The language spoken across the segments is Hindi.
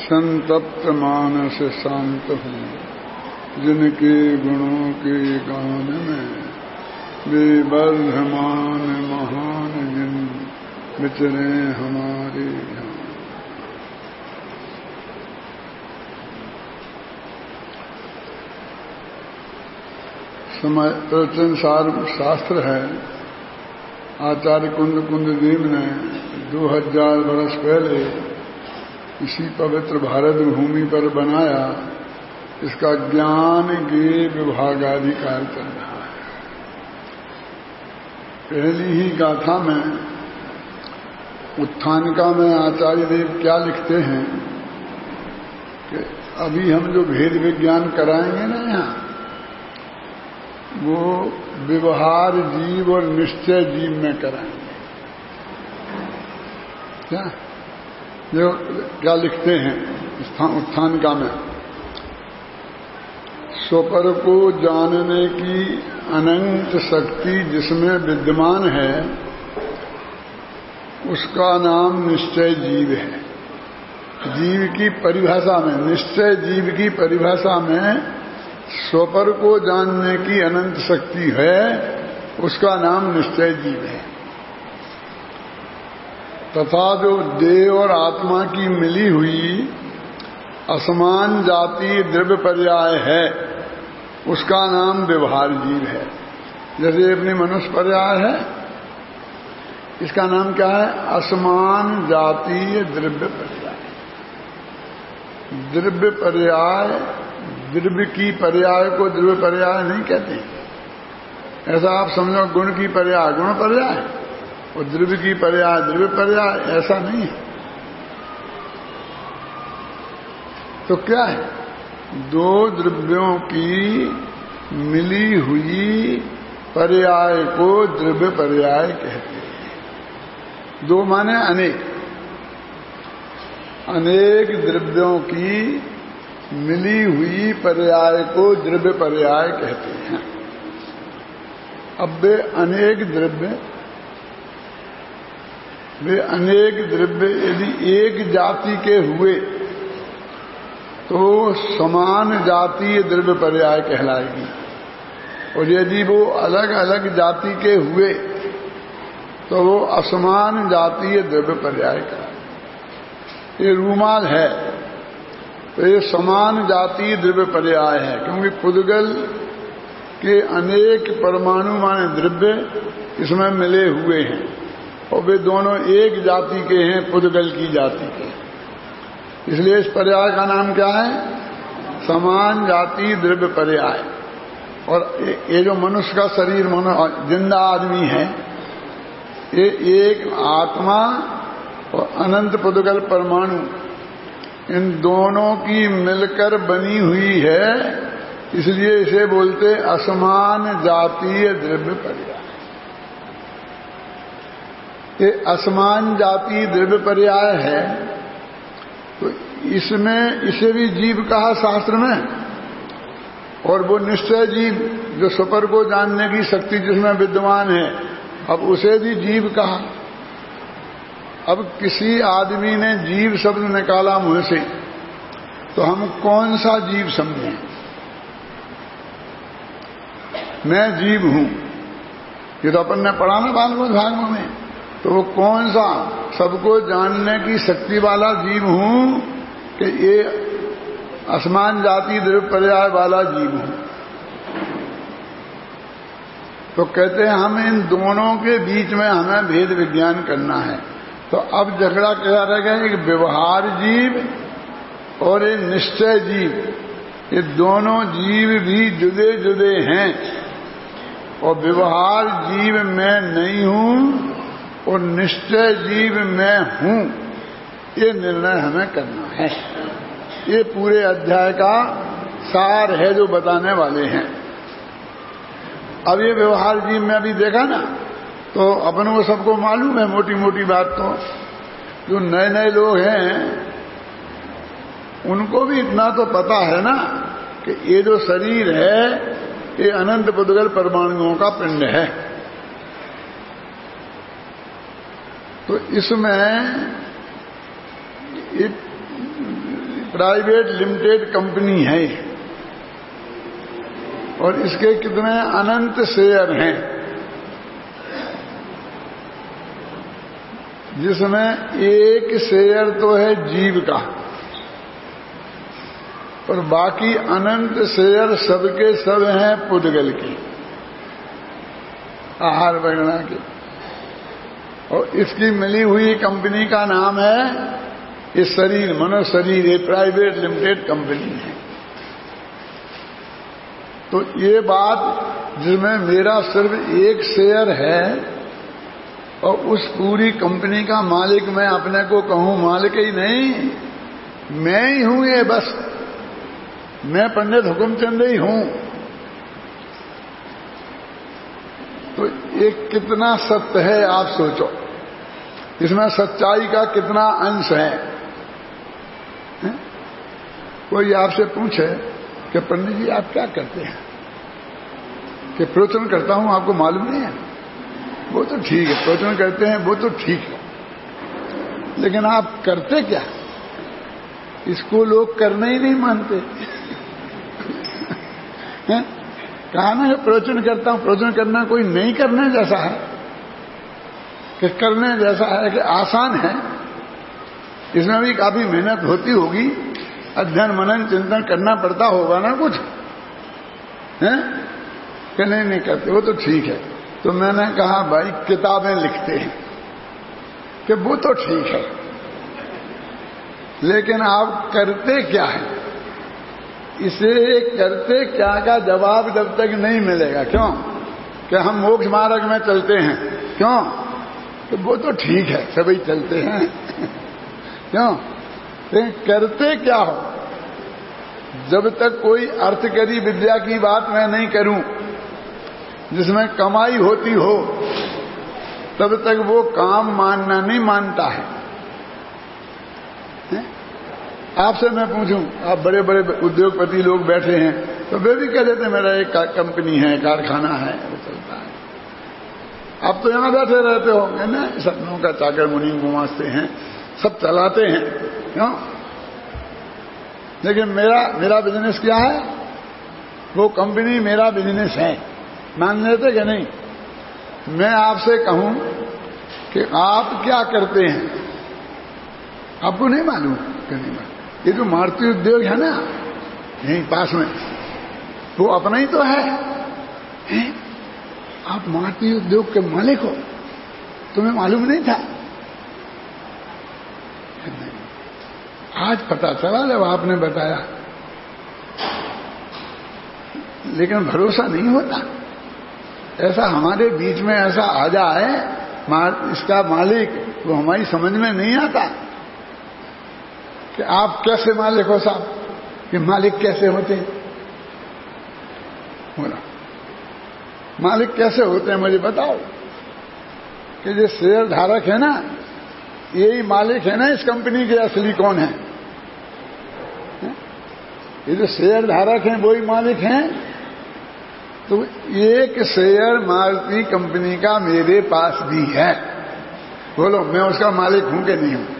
संतप्त मानस शांत हूँ, जिनके गुणों के गान में वे वर्धमान महान जिन विचरे हमारे यहाँ। समय प्रवचन शास्त्र है। आचार्य कुंद देव ने 2000 वर्ष पहले इसी पवित्र भारत भूमि पर बनाया। इसका ज्ञान के विभागाधिकार चल रहा है। पहली ही गाथा में उत्थानिका में आचार्य देव क्या लिखते हैं कि अभी हम जो भेद विज्ञान कराएंगे ना यहाँ, वो व्यवहार जीव और निश्चय जीव में कराएंगे। क्या लिखते हैं उत्थानिका में? स्वपर को जानने की अनंत शक्ति जिसमें विद्यमान है, उसका नाम निश्चय जीव है। जीव की परिभाषा में, निश्चय जीव की परिभाषा में स्वपर को जानने की अनंत शक्ति है, उसका नाम निश्चय जीव है। तथा जो देह और आत्मा की मिली हुई असमान जाति द्रव्य पर्याय है, उसका नाम व्यवहार जीव है। जैसे अपनी मनुष्य पर्याय है, इसका नाम क्या है? असमान जातीय द्रव्य पर्याय। द्रव्य पर्याय, द्रव्य की पर्याय को द्रव्य पर्याय नहीं कहते। ऐसा आप समझो गुण की पर्याय गुण पर्याय और द्रव्य की पर्याय द्रव्य पर्याय, ऐसा नहीं है। तो क्या है? दो द्रव्यों की मिली हुई पर्याय को द्रव्य पर्याय कहते हैं। दो माने अनेक, अनेक द्रव्यों की मिली हुई पर्याय को द्रव्य पर्याय कहते हैं। अब वे अनेक द्रव्य यदि एक जाति के हुए तो समान जातीय द्रव्य पर्याय कहलाएगी, और यदि वो अलग अलग जाति के हुए तो वो असमान जातीय द्रव्य पर्याय कहलाएगी। ये रूमाल है तो ये समान जातीय द्रव्य पर्याय है, क्योंकि पुद्गल के अनेक परमाणु माने द्रव्य इसमें मिले हुए हैं और वे दोनों एक जाति के हैं, पुद्गल की जाति के। इसलिए इस पर्याय का नाम क्या है? समान जातीय द्रव्य पर्याय। और ये जो मनुष्य का शरीर जिंदा आदमी है, ये एक आत्मा और अनंत पुद्गल परमाणु, इन दोनों की मिलकर बनी हुई है। इसलिए इसे बोलते असमान जातीय द्रव्य पर्याय। ये असमान जातीय द्रव्य पर्याय है, तो इसमें इसे भी जीव कहा शास्त्र में, और वो निश्चय जीव जो स्वपर को जानने की शक्ति जिसमें विद्यमान है, अब उसे भी जीव कहा। अब किसी आदमी ने जीव शब्द निकाला मुंह से, तो हम कौन सा जीव समझें? मैं जीव हूं, ये तो अपन ने पढ़ा ना भागवत भागवत में। तो वो कौन सा सबको जानने की शक्ति वाला जीव हूं कि ये असमान जाति द्रव्य पर्याय वाला जीव हूं? तो कहते हैं हम इन दोनों के बीच में हमें भेद विज्ञान करना है। तो अब झगड़ा क्या रह गया? एक व्यवहार जीव और ये निश्चय जीव, ये दोनों जीव भी जुदे जुदे हैं, और व्यवहार जीव मैं नहीं हूं और निश्चय जीव मैं हूं, ये निर्णय हमें करना है। ये पूरे अध्याय का सार है जो बताने वाले हैं। अब ये व्यवहार जीव में अभी देखा ना, तो अपन को सबको मालूम है मोटी मोटी बात। तो जो नए नए लोग हैं उनको भी इतना तो पता है ना कि ये जो शरीर है ये अनंत पुद्गल परमाणुओं का पिंड है। तो इसमें प्राइवेट लिमिटेड कंपनी है और इसके कितने अनंत शेयर हैं, जिसमें एक शेयर तो है जीव का और बाकी अनंत शेयर सबके सब हैं पुद्गल के, आहार वगैरह के। और इसकी मिली हुई कंपनी का नाम है ये शरीर, मनुष्य शरीर, ये प्राइवेट लिमिटेड कंपनी है। तो ये बात जिसमें मेरा सिर्फ एक शेयर है और उस पूरी कंपनी का मालिक मैं अपने को कहूं, मालिक ही नहीं, मैं ही हूं ये, बस मैं पंडित हुकुमचंद ही हूं। तो ये कितना सत्य है आप सोचो, इसमें सच्चाई का कितना अंश है? कोई आपसे पूछे कि पंडित जी आप क्या करते हैं, कि प्रवचन करता हूं, आपको मालूम नहीं है? वो तो ठीक है, प्रवचन करते हैं वो तो ठीक है, लेकिन आप करते क्या? इसको लोग करना ही नहीं मानते। कहा ना कि प्रवचन करता हूं, प्रवचन करना कोई नहीं करने जैसा है, कि करने जैसा है कि आसान है। इसमें भी काफी मेहनत होती होगी, अध्ययन मनन चिंतन करना पड़ता होगा ना कुछ, है कि नहीं करते? वो तो ठीक है। तो मैंने कहा भाई किताबें लिखते हैं कि वो तो ठीक है, लेकिन आप करते क्या है? इसे करते क्या का जवाब जब तक नहीं मिलेगा, क्यों कि हम मोक्ष मार्ग में चलते हैं, क्यों कि वो तो ठीक है सभी चलते हैं क्यों? लेकिन करते क्या हो? जब तक कोई अर्थकरी विद्या की बात मैं नहीं करूं जिसमें कमाई होती हो, तब तक वो काम मानना नहीं मानता है। आपसे मैं पूछूं, आप बड़े बड़े उद्योगपति लोग बैठे हैं तो वे भी कह देते मेरा एक कंपनी है, कारखाना है, वो चलता है। आप तो यहां बैठे रहते होंगे ना, सपनों का चाकर मुनि गुमास्ते हैं, सब चलाते हैं, क्यों? लेकिन मेरा बिजनेस क्या है? वो कंपनी मेरा बिजनेस है, मान लेते कि नहीं? मैं आपसे कहूं कि आप क्या करते हैं, आपको नहीं मालूम कि नहीं मालूम? ये जो मारुति उद्योग है ना यहीं पास में, वो अपना ही तो है? आप मारुति उद्योग के मालिक हो, तुम्हें मालूम नहीं था? आज पता चला जब आपने बताया, लेकिन भरोसा नहीं होता। ऐसा हमारे बीच में ऐसा आ जाए, इसका मालिक, वो हमारी समझ में नहीं आता कि आप कैसे मालिक हो साहब, कि मालिक कैसे होते हैं? बोला मालिक कैसे होते हैं मुझे बताओ। कि जो शेयर धारक है ना, यही मालिक है ना इस कंपनी के, असली कौन है? ये जो शेयर धारक हैं वही मालिक हैं। तो एक शेयर मारुति कंपनी का मेरे पास भी है, बोलो मैं उसका मालिक हूं कि नहीं हूं?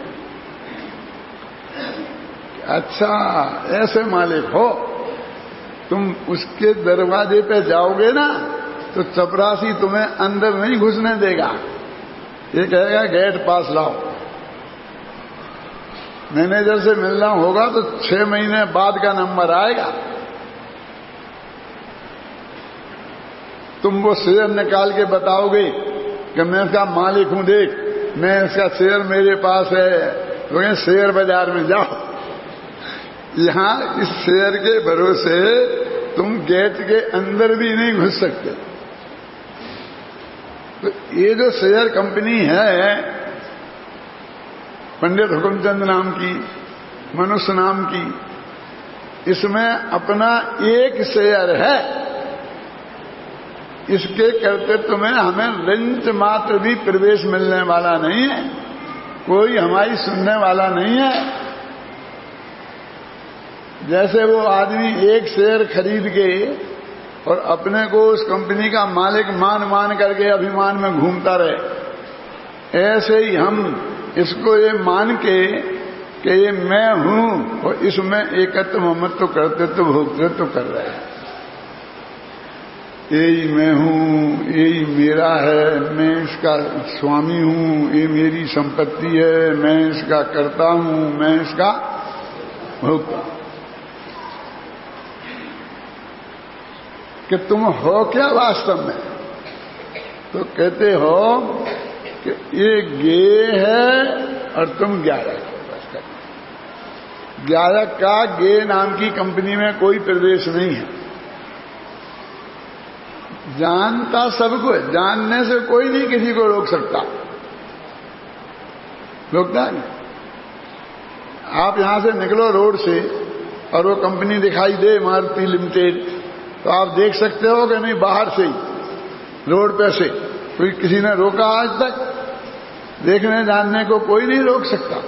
अच्छा ऐसे मालिक हो, तुम उसके दरवाजे पे जाओगे ना तो चपरासी तुम्हें अंदर नहीं घुसने देगा, ये कहेगा गेट पास लाओ। मैनेजर से मिलना होगा तो 6 महीने बाद का नंबर आएगा। तुम वो शेयर निकाल के बताओगे कि मैं इसका मालिक हूं, देख मैं इसका शेयर मेरे पास है, तो शेयर बाजार में जाओ। यहां इस शेयर के भरोसे तुम गेट के अंदर भी नहीं घुस सकते। तो ये जो शेयर कंपनी है पंडित हुकुमचंद नाम की, मनुष्य नाम की, इसमें अपना एक शेयर है। इसके कर्तृत्व में हमें लंच मात्र भी प्रवेश मिलने वाला नहीं है, कोई हमारी सुनने वाला नहीं है। जैसे वो आदमी एक शेयर खरीद के और अपने को उस कंपनी का मालिक मान करके अभिमान में घूमता रहे, ऐसे ही हम इसको ये मान के कि ये मैं हूं और इसमें एकत्व ममत्व कर्तृत्व भोक्तृत्व कर रहे हैं। यही मैं हूं, यही मेरा है, मैं इसका स्वामी हूं, ये मेरी संपत्ति है, मैं इसका कर्ता हूं, मैं इसका भोक्ता। कि तुम हो क्या वास्तव में? तो कहते हो कि ये गे है और तुम ज्ञायक हो। बस ज्ञायक का गे नाम की कंपनी में कोई प्रवेश नहीं है। जानता सबको है, जानने से कोई नहीं किसी को रोक सकता। रोकता है? आप यहां से निकलो रोड से और वो कंपनी दिखाई दे मारुति लिमिटेड, तो आप देख सकते हो कि नहीं बाहर से ही रोड पे से कोई किसी ने रोका आज तक? देखने जानने को कोई नहीं रोक सकता।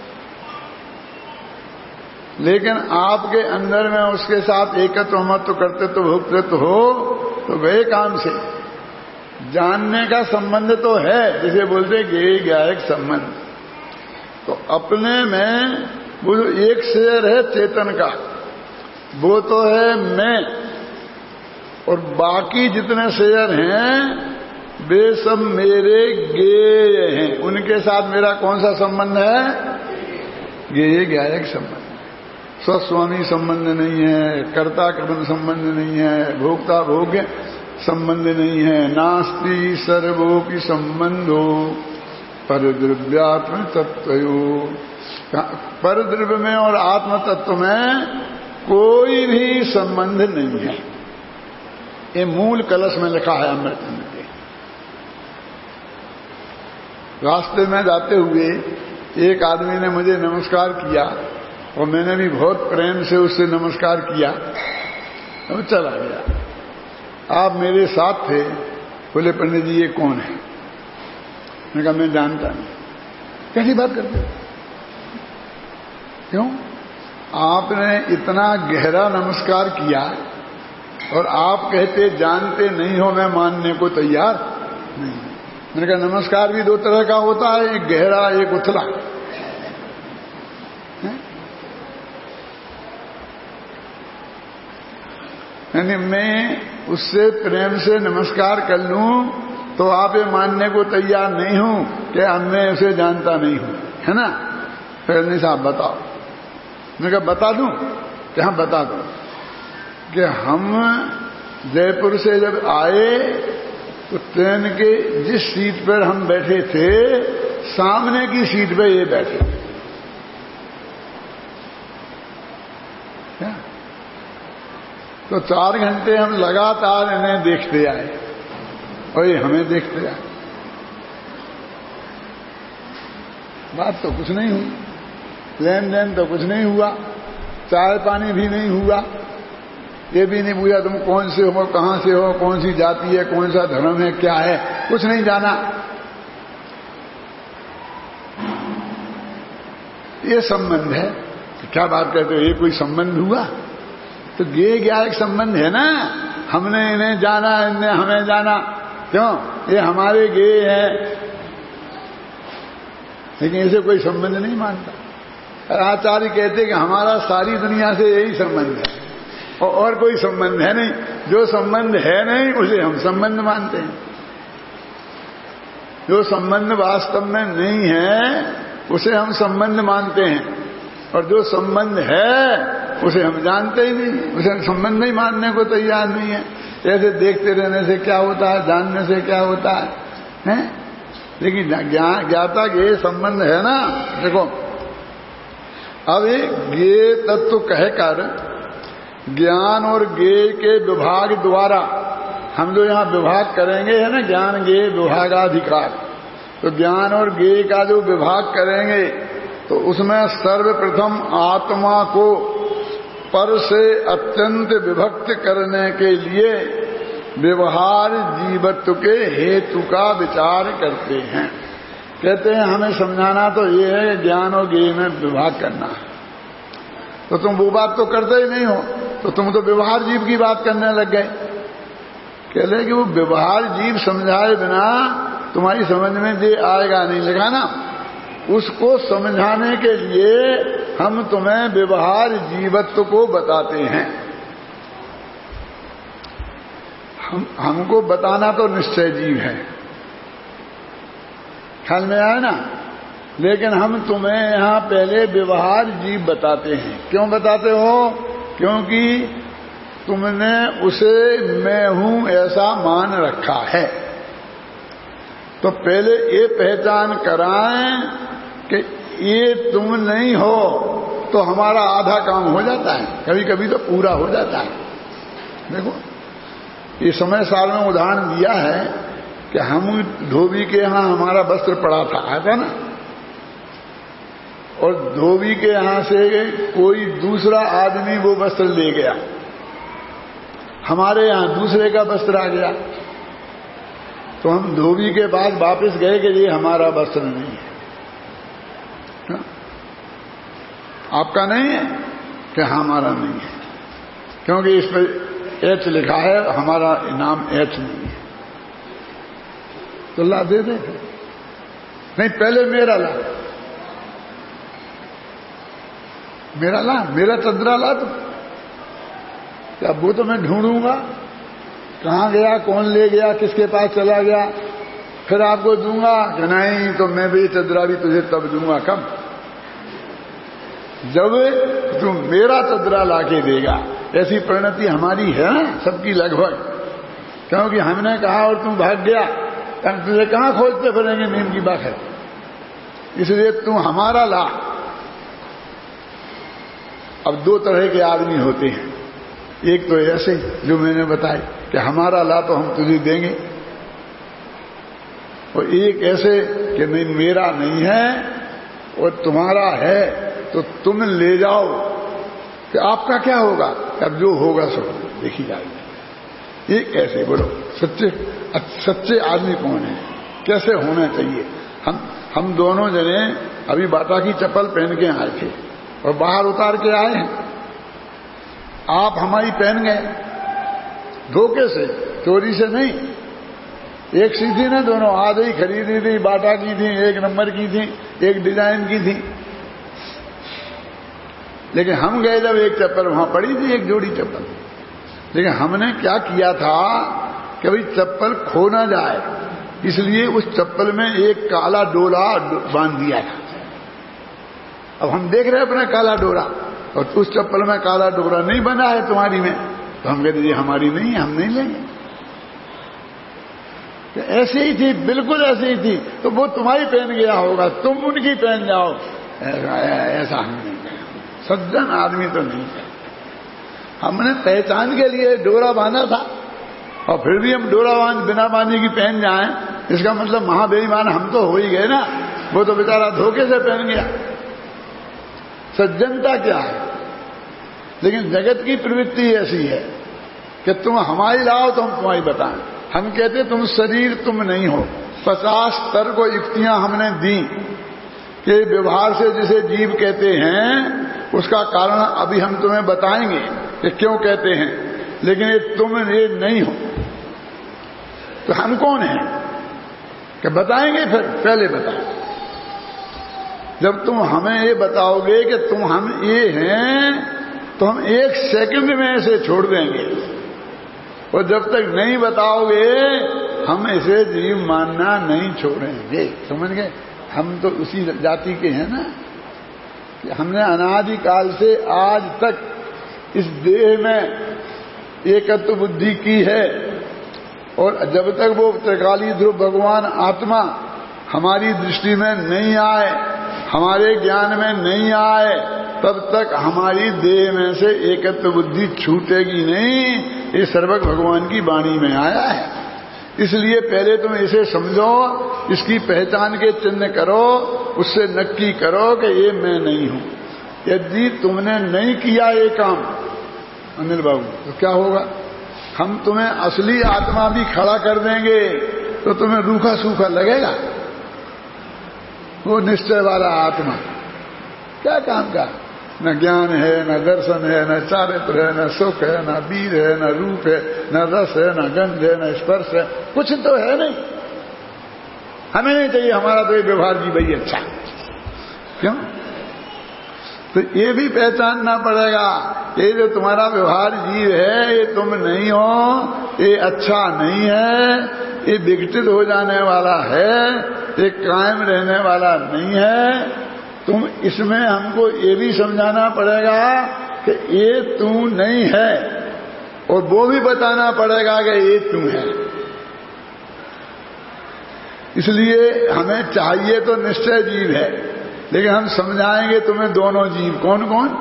लेकिन आपके अंदर में उसके साथ एकत्व महत्व कर्तृत्व भोक्तृत्व हो तो गए काम से। जानने का संबंध तो है, जिसे बोलते गे ज्ञायक संबंध। तो अपने में वो जो एक शेयर है चेतन का, वो तो है मैं, और बाकी जितने शेयर हैं वे सब मेरे गेय हैं। उनके साथ मेरा कौन सा संबंध है? गेय ज्ञायक संबंध। स्वस्वामी संबंध नहीं है, कर्ता कर्म संबंध नहीं है, भोक्ता भोग्य संबंध नहीं है। नास्ति सर्वोपि संबंधो परद्रव्यात्म तत्वयो। परद्रव्य में और आत्म तत्व में कोई भी संबंध नहीं है। ये मूल कलश में लिखा है अमृतंड के। रास्ते में जाते हुए एक आदमी ने मुझे नमस्कार किया और मैंने भी बहुत प्रेम से उससे नमस्कार किया और चला गया। आप मेरे साथ थे, बोले पंडित जी ये कौन है? मैंने कहा मैं जानता नहीं। कैसी बात करते हो? क्यों? आपने इतना गहरा नमस्कार किया और आप कहते जानते नहीं हो, मैं मानने को तैयार नहीं। मैंने कहा नमस्कार भी दो तरह का होता है, एक गहरा एक उथला। यानी मैं उससे प्रेम से नमस्कार कर लूं तो आप ये मानने को तैयार नहीं हूं कि मैं उसे जानता नहीं हूं, है ना? फिर नहीं साहब बताओ। मैंने कहा बता दूं कि हाँ बता दो कि हम जयपुर से जब आए तो ट्रेन के जिस सीट पर हम बैठे थे सामने की सीट पे ये बैठे। क्या? तो 4 घंटे हम लगातार इन्हें देखते आए और ये हमें देखते आए। बात तो कुछ नहीं हुई, लेन देन तो कुछ नहीं हुआ, चाय पानी भी नहीं हुआ, ये भी नहीं पूछा तुम कौन से हो, कहां से हो, कौन सी जाति है, कौन सा धर्म है, क्या है, कुछ नहीं जाना। ये संबंध है। तो क्या बात कहते हो, ये कोई संबंध हुआ? तो गे ज्ञायक संबंध है ना। हमने इन्हें जाना, इन्हें हमें जाना। क्यों? ये हमारे गे हैं, लेकिन इसे कोई संबंध नहीं मानता। आचार्य कहते कि हमारा सारी दुनिया से यही संबंध है और कोई संबंध है नहीं। जो संबंध है नहीं उसे हम संबंध मानते हैं। जो संबंध वास्तव में नहीं है उसे हम संबंध मानते हैं, और जो संबंध है उसे हम जानते ही नहीं, उसे संबंध नहीं मानने को तैयार नहीं है। ऐसे देखते रहने से क्या होता है, जानने से क्या होता है, हैं? लेकिन ज्ञाता के संबंध है ना। देखो अब ये गे तत्व कहकर ज्ञान और गे के विभाग द्वारा हम जो यहां विभाग करेंगे है ना, ज्ञान गे विभागाधिकार, तो ज्ञान और गे का जो विभाग करेंगे तो उसमें सर्वप्रथम आत्मा को पर से अत्यंत विभक्त करने के लिए व्यवहार जीवत्व के हेतु का विचार करते हैं। कहते हैं हमें समझाना तो ये है ज्ञान और ज्ञेय में विभाग करना है। तो तुम वो बात तो करते ही नहीं हो, तो तुम तो व्यवहार जीव की बात करने लग गए। कह रहे कि वो व्यवहार जीव समझाए बिना तुम्हारी समझ में ये आएगा नहीं। लिखा ना उसको समझाने के लिए हम तुम्हें व्यवहार जीवत्व को बताते हैं। हमको बताना तो निश्चय जीव है, ख्याल में आया ना। लेकिन हम तुम्हें यहां पहले व्यवहार जीव बताते हैं। क्यों बताते हो? क्योंकि तुमने उसे मैं हूं ऐसा मान रखा है। तो पहले ये पहचान कराएं कि ये तुम नहीं हो, तो हमारा आधा काम हो जाता है, कभी कभी तो पूरा हो जाता है। देखो ये समय साल में उदाहरण दिया है कि हम धोबी के यहां हमारा वस्त्र पड़ा था, आता ना, और धोबी के यहां से कोई दूसरा आदमी वो वस्त्र ले गया, हमारे यहां दूसरे का वस्त्र आ गया, तो हम धोबी के पास वापस गए कि ये हमारा वस्त्र नहीं है। हाँ? आपका नहीं है कि हमारा नहीं है, क्योंकि इस पर एच लिखा है, हमारा नाम एच नहीं है। तो ला दे दे, नहीं पहले मेरा ला, मेरा ला, मेरा चंद्रा ला। तो क्या वो तो मैं ढूंढूंगा कहां गया, कौन ले गया, किसके पास चला गया, फिर आपको दूंगा कि नहीं तो मैं भी चंद्रा भी तुझे तब दूंगा। कब? जब तुम मेरा चंद्रा लाके देगा। ऐसी परिणति हमारी है ना सबकी लगभग, क्योंकि हमने कहा और तुम भाग गया, तुझे कहां खोजते फिरेंगे, नीम की बात है। इसलिए तुम हमारा ला। अब दो तरह के आदमी होते हैं, एक तो ऐसे जो मैंने बताया कि हमारा ला तो हम तुझे देंगे, और एक ऐसे कि नहीं मेरा नहीं है और तुम्हारा है तो तुम ले जाओ, कि आपका क्या होगा, अब जो होगा सो देखी जाएगी। एक ऐसे बोलो सच्चे आदमी कौन है, कैसे होना चाहिए। हम दोनों जने अभी बाटा की चप्पल पहन के आए थे और बाहर उतार के आए हैं। आप हमारी पहन गए धोखे से, चोरी से नहीं। एक सी थी ना दोनों, आधे ही खरीदी थी, बाटा की थी, एक नंबर की थी, एक डिजाइन की थी। लेकिन हम गए जब एक चप्पल वहां पड़ी थी, एक जोड़ी चप्पल। लेकिन हमने क्या किया था कि भाई चप्पल खो ना जाए, इसलिए उस चप्पल में एक काला डोरा बांध दिया था। अब हम देख रहे हैं अपना काला डोरा, और उस चप्पल में काला डोरा नहीं बना है तुम्हारी में, तो हम कहते ये हमारी नहीं है, हम नहीं लेंगे। तो ऐसे ही थी, बिल्कुल ऐसे ही थी। तो वो तुम्हारी पहन गया होगा, तुम उनकी पहन जाओ, ऐसा हम नहीं कहें। सज्जन आदमी तो नहीं कहे। हमने पहचान के लिए डोरा बांधा था, और फिर भी हम डोरा बिना बांधे की पहन जाएं, इसका मतलब महाबेईमान हम तो हो ही गए ना। वो तो बेचारा धोखे से पहन गया। सज्जनता क्या है? लेकिन जगत की प्रवृत्ति ऐसी है कि तुम हमारी लाओ तो हम तुम्हारी बताएं। हम कहते तुम शरीर तुम नहीं हो। 50 तर्क और युक्तियां हमने दी कि व्यवहार से जिसे जीव कहते हैं उसका कारण अभी हम तुम्हें बताएंगे कि क्यों कहते हैं। लेकिन ये तुम ये नहीं हो, तो हम कौन हैं कि बताएंगे? फिर पहले बताओ। जब तुम हमें ये बताओगे कि तुम हम ये हैं, तो हम 1 सेकंड में इसे छोड़ देंगे, और जब तक नहीं बताओगे हम इसे जीव मानना नहीं छोड़ेंगे। समझ गए? हम तो उसी जाति के हैं ना, कि हमने अनादिकाल से आज तक इस देह में एकत्व बुद्धि की है, और जब तक वो त्रिकाली ध्रुव भगवान आत्मा हमारी दृष्टि में नहीं आए, हमारे ज्ञान में नहीं आए, तब तक हमारी देह में से एकत्व बुद्धि छूटेगी नहीं। ये सर्वज्ञ भगवान की वाणी में आया है। इसलिए पहले तुम इसे समझो, इसकी पहचान के चिन्ह करो, उससे नक्की करो कि ये मैं नहीं हूं। यदि तुमने नहीं किया ये काम अनिल बाबू, तो क्या होगा? हम तुम्हें असली आत्मा भी खड़ा कर देंगे, तो तुम्हें रूखा सूखा लगेगा। वो निश्चय वाला आत्मा क्या काम का? न ज्ञान है, न दर्शन है, न चारित्र है, न सुख है, न वीर है, न रूप है, न रस है, न गंध है, न स्पर्श है, कुछ तो है नहीं। हमें नहीं चाहिए, हमारा तो ये व्यवहार जी भाई अच्छा। क्यों? तो ये भी पहचानना पड़ेगा, ये जो तुम्हारा व्यवहार जीव है ये तुम नहीं हो, ये अच्छा नहीं है, ये विघटित हो जाने वाला है, ये कायम रहने वाला नहीं है। तुम इसमें हमको ये भी समझाना पड़ेगा कि ये तू नहीं है, और वो भी बताना पड़ेगा कि ये तू है। इसलिए हमें चाहिए तो निश्चय जीव है, लेकिन हम समझाएंगे तुम्हें दोनों जीव। कौन कौन?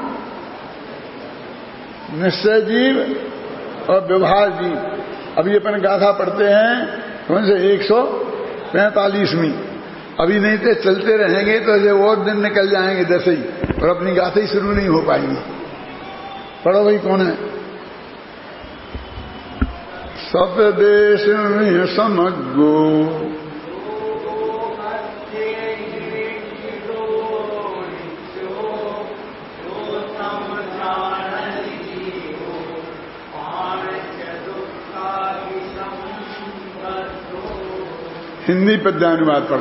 निश्चय जीव और व्यवहार जीव। अभी अपन गाथा पढ़ते हैं कौन से 145वीं। अभी नहीं तो चलते रहेंगे तो ऐसे और दिन निकल जाएंगे जैसे ही, और अपनी गाथा ही शुरू नहीं हो पाएंगी। पढ़ो भाई, कौन है? सब देश में समग्रो हिंदी पद्यानुवाद पढ़ो।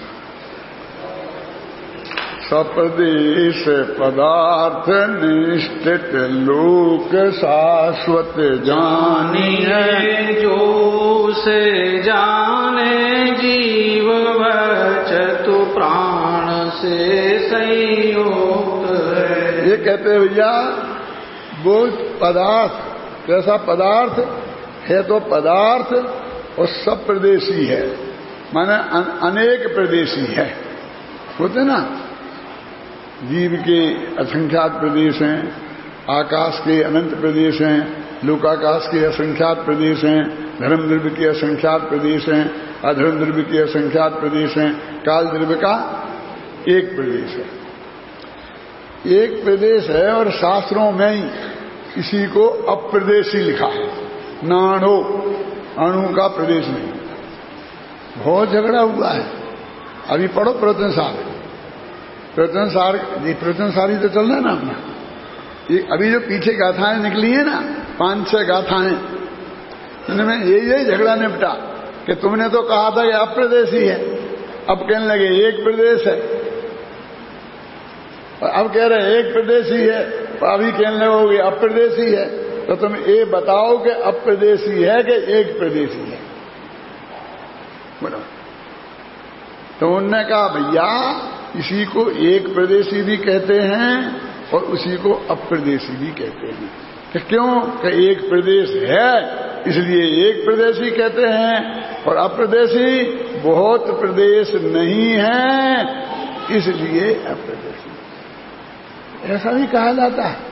सप्रदेश पदार्थ निष्ठित लोक शाश्वत जानिए, जो से जाने जीव चतु प्राण से संयुक्त है। ये कहते हैं भैया, वो पदार्थ कैसा पदार्थ है? तो पदार्थ और सब प्रदेशी है, माने अनेक प्रदेशी है। होते ना, जीव के असंख्यात प्रदेश हैं, आकाश के अनंत प्रदेश हैं, लोकाकाश के असंख्यात प्रदेश हैं, धर्म द्रव्य के असंख्यात प्रदेश हैं, अधर्म द्रव्य के असंख्यात प्रदेश हैं, काल द्रव्य का एक प्रदेश है। एक प्रदेश है, और शास्त्रों में ही इसी को अप्रदेशी लिखा है। नाणो, अणु का प्रदेश नहीं। बहुत झगड़ा हुआ है। अभी पढ़ो प्रवचन सार। प्रवचन सार, ये प्रवचन सार ही तो चल रहा है ना अपना। ये अभी जो पीछे गाथाएं निकली है ना, 5-6 गाथाएं, इनमें यही झगड़ा निपटा कि तुमने तो कहा था कि अप्रदेशी है, अब कहने लगे एक प्रदेश है, और अब कह रहे एक प्रदेशी है, और अभी कहने लगोगे अप्रदेशी है। तो तुम ये बताओ कि अप्रदेशी है कि एक प्रदेशी है? बोलो। तो उनने कहा भैया, इसी को एक प्रदेशी भी कहते हैं और उसी को अप्रदेशी भी कहते हैं। कि क्यों? कि एक प्रदेश है इसलिए एक प्रदेशी कहते हैं, और अप्रदेशी बहुत प्रदेश नहीं है इसलिए अप्रदेशी, ऐसा भी कहा जाता है।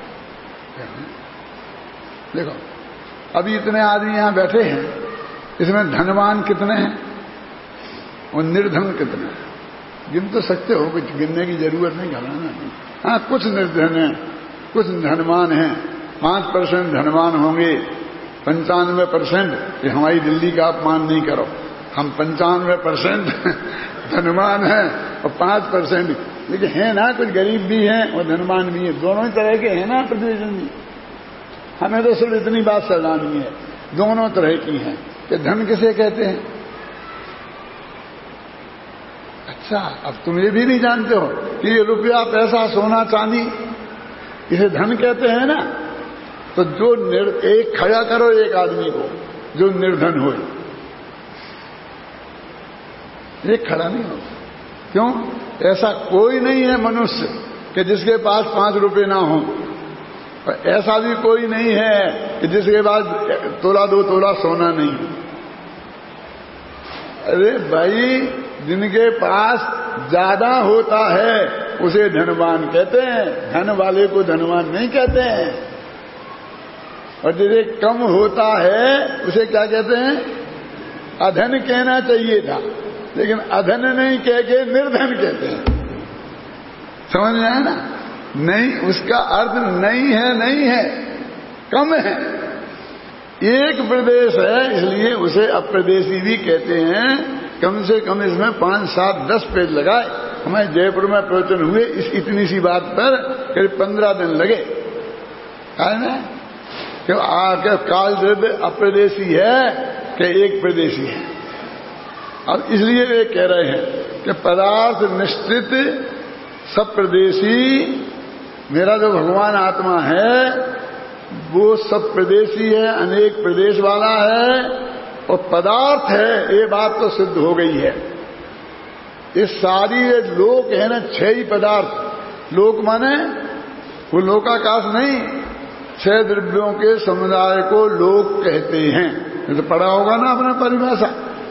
देखो, अभी इतने आदमी यहां बैठे हैं, इसमें धनवान कितने हैं और निर्धन कितने हैं? गिन तो सकते हो, कुछ गिनने की जरूरत नहीं, घबराना नहीं। हाँ, कुछ निर्धन हैं, कुछ धनवान हैं। 5% धनवान होंगे, 95%। ये हमारी दिल्ली का अपमान नहीं करो, हम 95% धनवान हैं और 5%, लेकिन है ना कुछ गरीब भी हैं और धनवान भी हैं, दोनों ही तरह के हैं ना पृथ्वी जी। हमें तो सिर्फ इतनी बात समझानी है, दोनों तरह की हैं। कि धन किसे कहते हैं? अच्छा, अब तुम ये भी नहीं जानते हो कि ये रुपया, पैसा, सोना, चांदी, इसे धन कहते हैं ना। तो जो एक खड़ा करो एक आदमी को जो निर्धन हो, एक खड़ा नहीं हो। क्यों? ऐसा कोई नहीं है मनुष्य कि जिसके पास 5 रुपए ना हो, और ऐसा भी कोई नहीं है कि जिसके पास तोला 2 तोला सोना नहीं हो। अरे भाई, जिनके पास ज्यादा होता है उसे धनवान कहते हैं, धन वाले को धनवान नहीं कहते हैं। और जिसे कम होता है उसे क्या कहते हैं? अधन कहना चाहिए था, लेकिन अधन नहीं कह के निर्धन कहते हैं। समझ में आया ना? नहीं, उसका अर्थ नहीं है, नहीं है, कम है। एक प्रदेश है इसलिए उसे अप्रदेशी भी कहते हैं। कम से कम इसमें 5, 7, 10 पेज लगाए। हमारे जयपुर में प्रवचन हुए इस इतनी सी बात पर करीब 15 दिन लगे। है ना? क्यों? आके काल द्रव्य अप्रदेशी है कि एक प्रदेशी है। अब इसलिए वे कह रहे हैं कि पदार्थ निश्चित सब प्रदेशी, मेरा जो भगवान आत्मा है वो सब प्रदेशी है, अनेक प्रदेश वाला है और पदार्थ है, ये बात तो सिद्ध हो गई है। ये सारी ये लोक है ना, 6 ही पदार्थ। लोक माने वो लोकाकाश नहीं, 6 द्रव्यों के समुदाय को लोक कहते हैं। ये तो पढ़ा होगा ना अपना परिभाषा,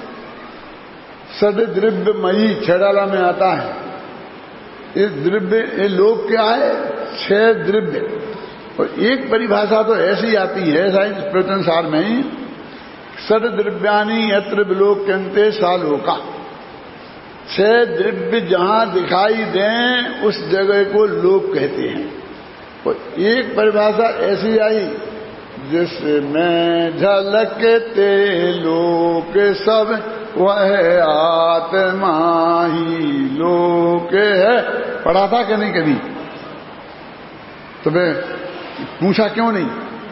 सद द्रव्यमयी 6 डाला में आता है। ये द्रव्य, ये लोक क्या है? 6 द्रव्य। और एक परिभाषा तो ऐसी आती है साइंस प्रवचनसार में ही, सद द्रव्यानि यत्र विलोक्यन्ते सा लोका। 6 द्रव्य जहां दिखाई दें उस जगह को लोक कहते हैं। और एक परिभाषा ऐसी आई, जिसमें झलकते लोक सब वह आत्मा ही लोक है। पढ़ा था कि नहीं कभी? तो मैं पूछा क्यों नहीं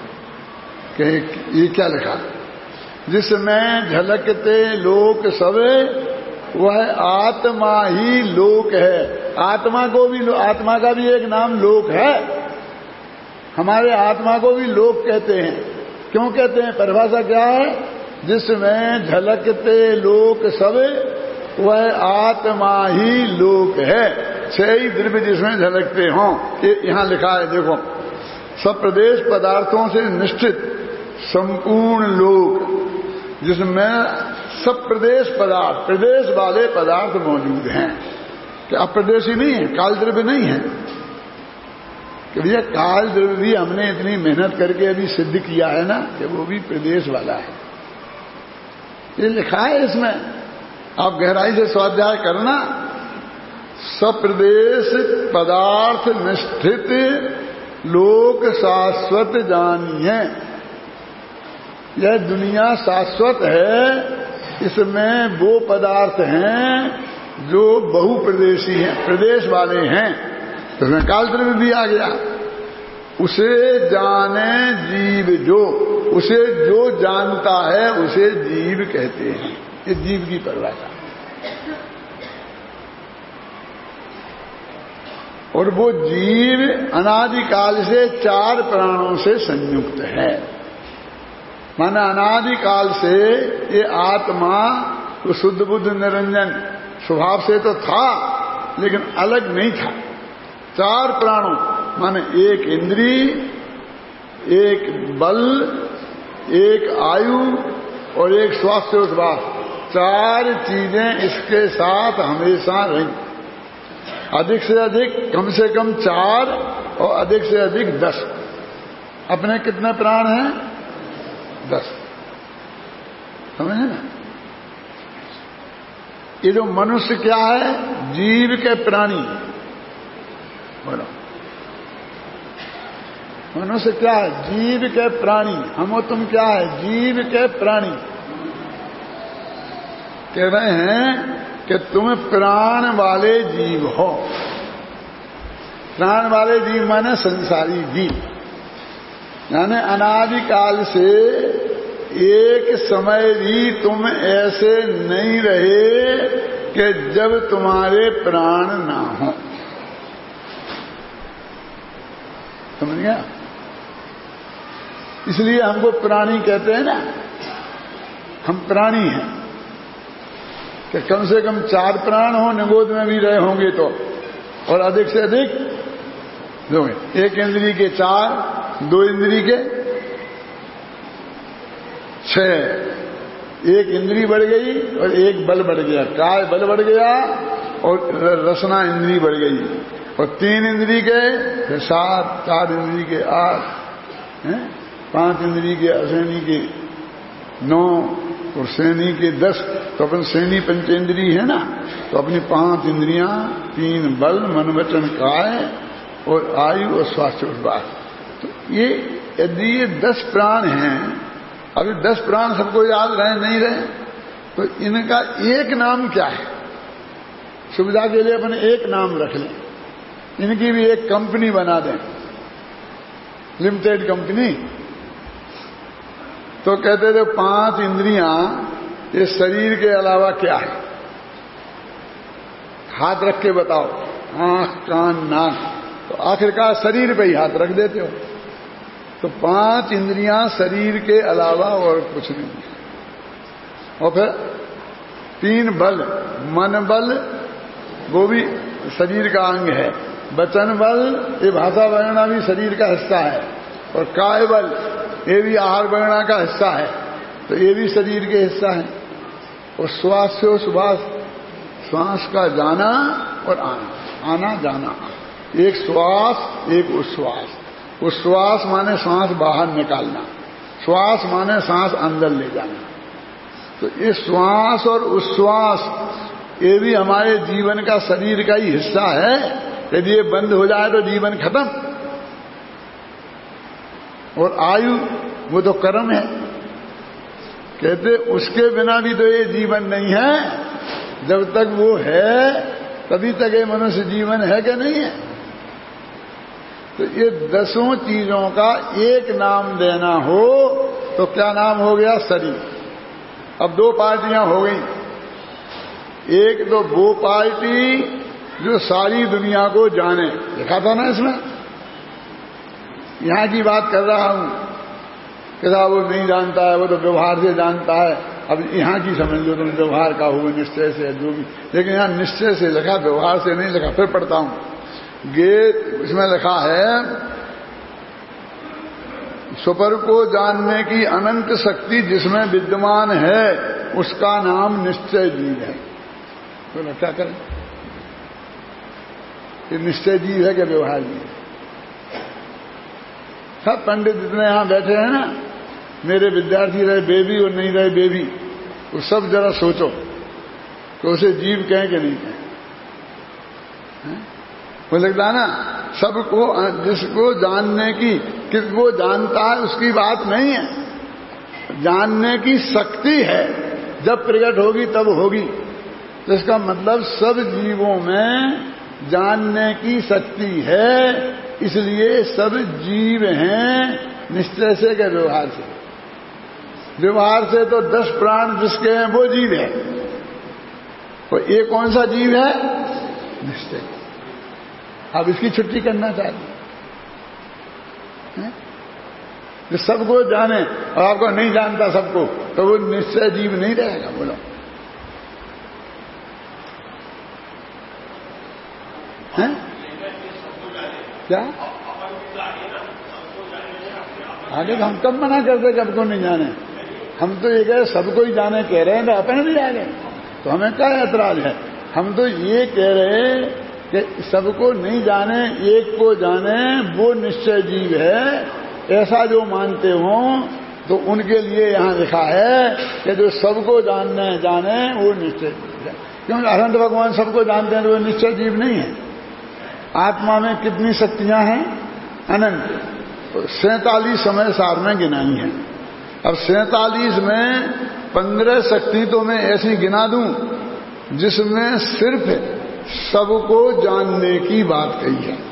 कि ये क्या लिखा? जिसमें झलकते लोक सब वह आत्मा ही लोक है। आत्मा को भी, आत्मा का भी एक नाम लोक है। हमारे आत्मा को भी लोक कहते हैं। क्यों कहते हैं? परिभाषा क्या है? जिसमें झलकते लोक सब वह आत्मा ही लोक है। 6 ही द्रव्य जिसमें झलकते हों, ये यहां लिखा है। देखो, सब प्रदेश पदार्थों से निश्चित संपूर्ण लोक, जिसमें सब प्रदेश पदार्थ, प्रदेश वाले पदार्थ मौजूद हैं। कि अप्रदेशी नहीं है, काल द्रव्य नहीं है कि भैया काल द्रव्य भी हमने इतनी मेहनत करके अभी सिद्ध किया है ना कि वो भी प्रदेश वाला है। ये लिखा है इसमें, आप गहराई से स्वाध्याय करना। सब प्रदेश पदार्थ निष्ठित लोक शाश्वत जानिए। यह दुनिया शाश्वत है, इसमें वो पदार्थ हैं जो बहुप्रदेशी हैं, प्रदेश वाले हैं। तो इसमें काल द्रव्य भी आ गया। उसे जाने जीव जो, उसे जो जानता है उसे जीव कहते हैं। ये जीव की परिभाषा। और वो जीव अनादिकाल से 4 प्राणों से संयुक्त है। माना अनादिकाल से ये आत्मा तो शुद्ध बुद्ध निरंजन स्वभाव से तो था, लेकिन अलग नहीं था। 4 प्राणों माने एक इंद्री, एक बल, एक आयु और एक स्वास्थ्योद्वास। 4 चीजें इसके साथ हमेशा रही। अधिक से अधिक, कम से कम 4 और अधिक से अधिक 10। अपने कितने प्राण हैं? 10। समझे ना? ये जो मनुष्य क्या है? जीव के प्राणी। बोलो, मनुष्य क्या है? जीव के प्राणी। हम और तुम क्या है? जीव के प्राणी। कह रहे हैं कि तुम प्राण वाले जीव हो। प्राण वाले जीव माने संसारी जीव, यानी अनादिकाल से एक समय भी तुम ऐसे नहीं रहे कि जब तुम्हारे प्राण ना हो। समझ गया? इसलिए हमको प्राणी कहते हैं ना, हम प्राणी हैं। कि कम से कम 4 प्राण हो, निगोद में भी रहे होंगे तो, और अधिक से अधिक दोगे। एक इंद्री के 4, 2 इंद्री के 6। एक इंद्री बढ़ गई और एक बल बढ़ गया। काय बल बढ़ गया और रसना इंद्री बढ़ गई। और 3 इंद्री के 7, 4 इंद्री के 8, 5 इंद्री के अश्रेणी के 9 और श्रेणी के 10। तो अपन श्रेणी पंचेंद्री है ना, तो अपनी 5 इंद्रियां, 3 बल, मन वचन काय और आयु और स्वास्थ्य उद्वास। तो ये यदि ये 10 प्राण हैं, अभी 10 प्राण सबको याद रहे नहीं रहे, तो इनका एक नाम क्या है? सुविधा के लिए अपन एक नाम रख लें। इनकी भी एक कंपनी बना दें, लिमिटेड कंपनी। तो कहते थे 5 इंद्रियां ये शरीर के अलावा क्या है? हाथ रख के बताओ, आंख, कान, नाक, तो आखिरकार शरीर पे ही हाथ रख देते हो। तो 5 इंद्रियां शरीर के अलावा और कुछ नहीं है। और फिर 3 बल, मन बल वो भी शरीर का अंग है, वचन बल ये भाषा वर्णना भी शरीर का हिस्सा है, और काय बल ये भी आहार वर्णना का हिस्सा है, तो ये भी शरीर के हिस्सा है। और श्वास से श्वास, श्वास का जाना और आना, आना जाना, एक श्वास एक उच्छ्वास। उच्छ्वास माने सांस बाहर निकालना, श्वास माने सांस अंदर ले जाना। तो ये श्वास और उच्छ्वास ये भी हमारे जीवन का शरीर का ही हिस्सा है। यदि ये बंद हो जाए तो जीवन खत्म। और आयु वो तो कर्म है, कहते उसके बिना भी तो ये जीवन नहीं है। जब तक वो है तभी तक ये मनुष्य जीवन है कि नहीं है। तो ये 10 चीजों का एक नाम देना हो तो क्या नाम हो गया? शरीर। अब 2 पार्टियां हो गई। एक तो वो पार्टी जो सारी दुनिया को जाने, देखा था ना इसमें, यहां की बात कर रहा हूं कि साहब वो नहीं जानता है, वो तो व्यवहार से जानता है। अब यहां की समझ लो तुम, व्यवहार का हुआ निश्चय से जो भी, लेकिन यहां निश्चय से लिखा, व्यवहार से नहीं लिखा। फिर पढ़ता हूं इसमें लिखा है, स्वपर को जानने की अनंत शक्ति जिसमें विद्यमान है उसका नाम निश्चय जीव है। तो क्या करें? ये निश्चय जीव है कि व्यवहार जीव? सब पंडित जितने यहां बैठे हैं ना, मेरे विद्यार्थी रहे बेबी और नहीं रहे बेबी, वो सब जरा सोचो तो उसे जीव कहें कि नहीं कहें? वो लगता है ना, सबको जिसको जानने की, किसको जानता है उसकी बात नहीं है, जानने की शक्ति है, जब प्रकट होगी तब होगी। तो इसका मतलब सब जीवों में जानने की शक्ति है, इसलिए सब जीव हैं। निश्चय से के व्यवहार से? व्यवहार से तो 10 प्राण जिसके हैं वो जीव है, और ये कौन सा जीव है? निश्चय। अब इसकी छुट्टी करना चाहिए, जो सबको जाने और आपको नहीं जानता सबको, तो वो निश्चय जीव नहीं रहेगा। बोलो हैं? क्या आगे हम कब मना करते कि सबको नहीं जाने? हम तो ये कहे सबको ही जाने कह रहे हैं, तो अपने भी जाने, तो हमें क्या ऐतराज है? हम तो ये कह रहे हैं कि सबको नहीं जाने, एक को जाने, वो निश्चय जीव है। ऐसा जो मानते हो तो उनके लिए यहां लिखा है कि जो सबको जाने वो निश्चय जीव है। क्योंकि अनंत भगवान सबको जानते हैं तो वो निश्चय जीव नहीं है। आत्मा में कितनी शक्तियां हैं? अनंत। 47 समय सार में गिनाई है। अब 47 में 15 शक्ति तो मैं ऐसी गिना दूं जिसमें सिर्फ सबको जानने की बात कही है।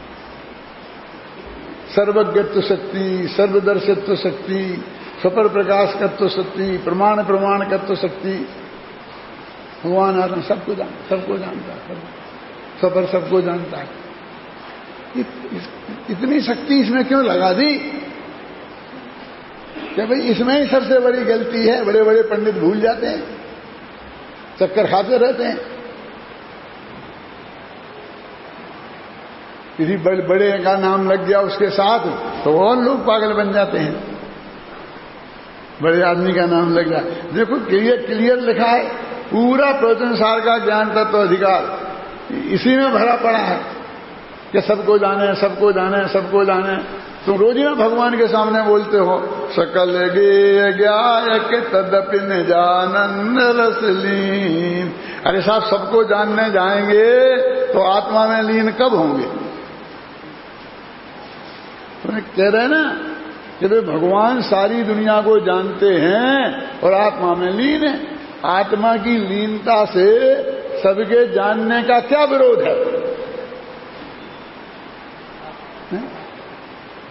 सर्वज्ञत्व शक्ति, सर्वदर्शित्व शक्ति, स्वपर प्रकाशकत्व शक्ति, प्रमाण प्रमाणकत्व शक्ति। भगवान आत्मा सबको जानता है, स्वपर सबको जानता है। इतनी शक्ति इसमें क्यों लगा दी कि भाई इसमें ही सबसे बड़ी गलती है। बड़े बड़े पंडित भूल जाते हैं, चक्कर खाते रहते हैं। किसी बड़े का नाम लग गया उसके साथ तो और लोग पागल बन जाते हैं। बड़े आदमी का नाम लग गया, देखो क्लियर लिखा है, पूरा प्रवचन सार का ज्ञान तत्व अधिकार इसी में भरा पड़ा है कि सबको जाने, सबको जाने, सबको जाने। तुम रोज ही ना भगवान के सामने बोलते हो, सकल गे ज्ञायक तदपि न जानंद रसलीन। अरे साहब, सबको जानने जाएंगे तो आत्मा में लीन कब होंगे? तुम्हें कह रहे ना कि वे भगवान सारी दुनिया को जानते हैं और आत्मा में लीन है। आत्मा की लीनता से सबके जानने का क्या विरोध है?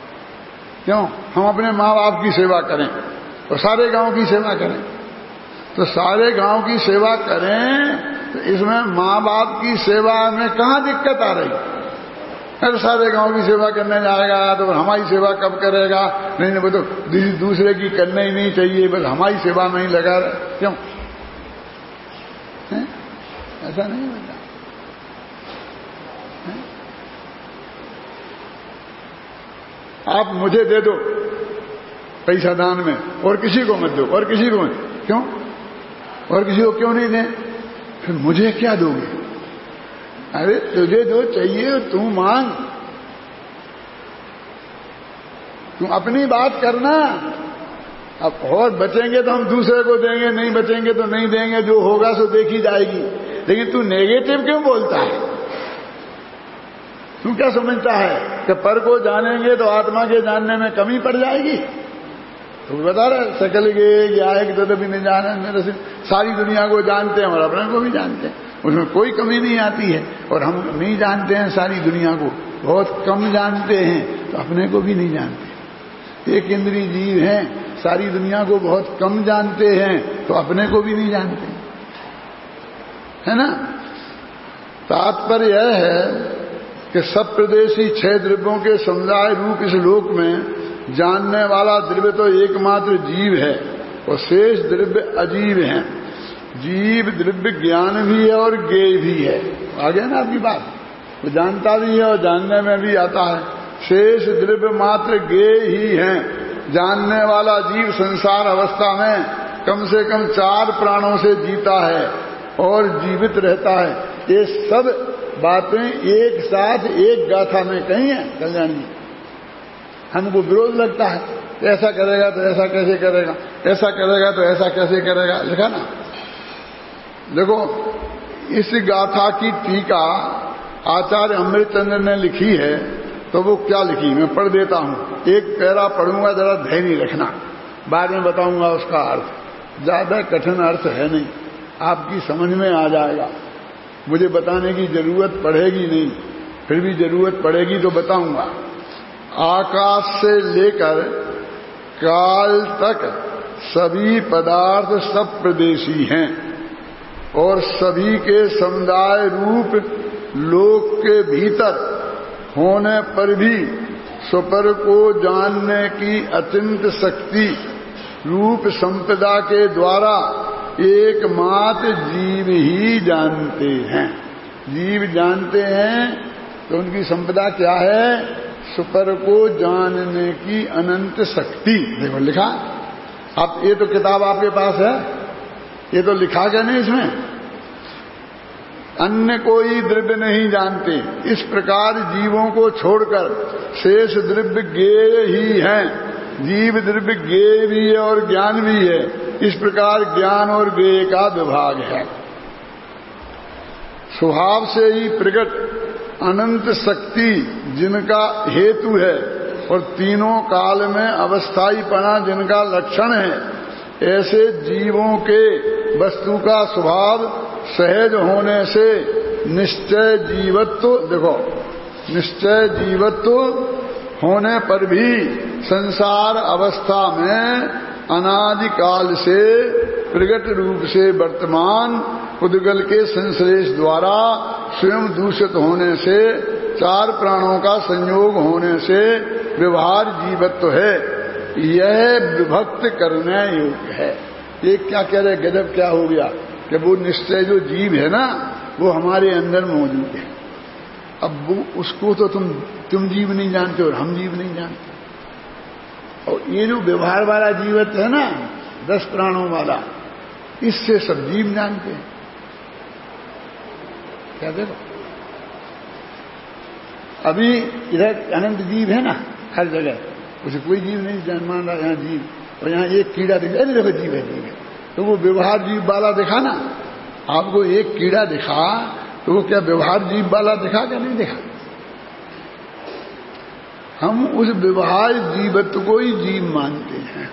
क्यों हम अपने माँ बाप की सेवा करें और सारे गांव की सेवा करें, तो सारे गांव की सेवा करें तो इसमें माँ बाप की सेवा में कहाँ दिक्कत आ रही? अरे सारे गांव की सेवा करने जाएगा तो हमारी सेवा कब करेगा? नहीं वो तो दूसरे की करने ही नहीं चाहिए, बस हमारी सेवा में ही लगा रहे। क्यों है? ऐसा नहीं होता। आप मुझे दे दो पैसा दान में और किसी को मत दो, और किसी को मत। क्यों? और किसी को क्यों नहीं दें? फिर मुझे क्या दोगे? अरे तुझे जो चाहिए तू मांग, तू अपनी बात करना। अब और बचेंगे तो हम दूसरे को देंगे, नहीं बचेंगे तो नहीं देंगे, जो होगा सो देखी जाएगी। लेकिन तू नेगेटिव क्यों बोलता है? तू क्या समझता है कि पर को जानेंगे तो आत्मा के जानने में कमी पड़ जाएगी? तो बता रहे सकल के आए कि तो भी नहीं जाने, मेरे से सारी दुनिया को जानते हैं और अपने को भी जानते हैं, उसमें कोई कमी नहीं आती है। और हम नहीं जानते हैं सारी दुनिया को, बहुत कम जानते हैं, तो अपने को भी नहीं जानते। एक इंद्रिय जीव हैं, सारी दुनिया को बहुत कम जानते हैं, तो अपने को भी नहीं जानते, है ना। तात्पर्य यह है कि सब प्रदेशी 6 द्रव्यों के समुदाय रूप इस लोक में जानने वाला द्रव्य तो एकमात्र जीव है और शेष द्रव्य अजीव हैं। जीव द्रव्य ज्ञान भी है और ज्ञेय भी है। आ गया ना आपकी बात? वो जानता भी है और जानने में भी आता है। शेष द्रव्य मात्र ज्ञेय ही हैं। जानने वाला जीव संसार अवस्था में कम से कम 4 प्राणों से जीता है और जीवित रहता है। ये सब बातें एक साथ एक गाथा में कही है कल्याण जी। हमको विरोध लगता है, ऐसा करेगा तो ऐसा कैसे करेगा, ऐसा करेगा तो ऐसा कैसे करेगा, लिखा ना। देखो इस गाथा की टीका आचार्य अमृतचंद्र ने लिखी है, तो वो क्या लिखी मैं पढ़ देता हूं। एक पैरा पढ़ूंगा, जरा धैर्य रखना, बाद में बताऊंगा उसका अर्थ। ज्यादा कठिन अर्थ है नहीं, आपकी समझ में आ जाएगा। मुझे बताने की जरूरत पड़ेगी नहीं, फिर भी जरूरत पड़ेगी तो बताऊंगा। आकाश से लेकर काल तक सभी पदार्थ सब प्रदेशी हैं और सभी के समुदाय रूप लोक के भीतर होने पर भी स्वपर को जानने की अचिंत शक्ति रूप संपदा के द्वारा एकमात्र जीव ही जानते हैं। जीव जानते हैं तो उनकी संपदा क्या है? सुपर को जानने की अनंत शक्ति। देखो लिखा, अब ये तो किताब आपके पास है, ये तो लिखा गया नहीं इसमें। अन्य कोई द्रव्य नहीं जानते, इस प्रकार जीवों को छोड़कर शेष द्रव्य ज्ञेय ही हैं। जीव द्रव्य ज्ञेय भी है और ज्ञान भी है। इस प्रकार ज्ञान और ज्ञेय का विभाग है। स्वभाव से ही प्रकट अनंत शक्ति जिनका हेतु है और तीनों काल में अवस्थाईपना जिनका लक्षण है, ऐसे जीवों के वस्तु का स्वभाव सहज होने से निश्चय जीवत्व, देखो निश्चय जीवत्व होने पर भी संसार अवस्था में अनादिकाल से प्रगट रूप से वर्तमान उद्गल के संश्लेष द्वारा स्वयं दूषित होने से 4 प्राणों का संयोग होने से व्यवहार जीवत्व है। यह विभक्त करने योग्य है। ये क्या कह रहे, गजब क्या हो गया कि वो निश्चय जो जीव है ना, वो हमारे अंदर मौजूद है। अब वो उसको तो तुम जीव नहीं जानते और हम जीव नहीं जानते। और ये जो व्यवहार वाला जीवत्व है ना, 10 प्राणों वाला, इससे सब जीव जानते हैं। क्या देखो, अभी इधर अनंत जीव है ना हर जगह, उसे कोई जीव नहीं जान मान रहा। यहाँ जीव, और यहाँ एक कीड़ा दिखा, अरे देखो जीव है, जीव है। तो वो व्यवहार जीव वाला दिखा ना, आपको एक कीड़ा दिखा तो वो क्या व्यवहार जीव वाला दिखा क्या नहीं दिखा? हम उस व्यवहार जीवत्व को ही जीव मानते हैं।